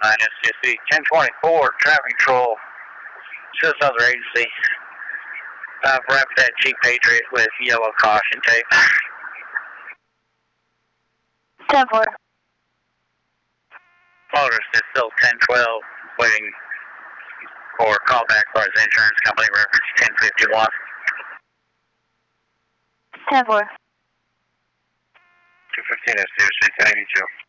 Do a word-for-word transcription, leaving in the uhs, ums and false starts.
nine S C S C. ten twenty-four, traffic control. Shows another agency. I've wrapped that Jeep Patriot with yellow caution tape. ten four. Motorist is still ten twelve, waiting for callback by his insurance company, reference ten fifty-one. ten four. two fifteen S C S C, ten eighty-two.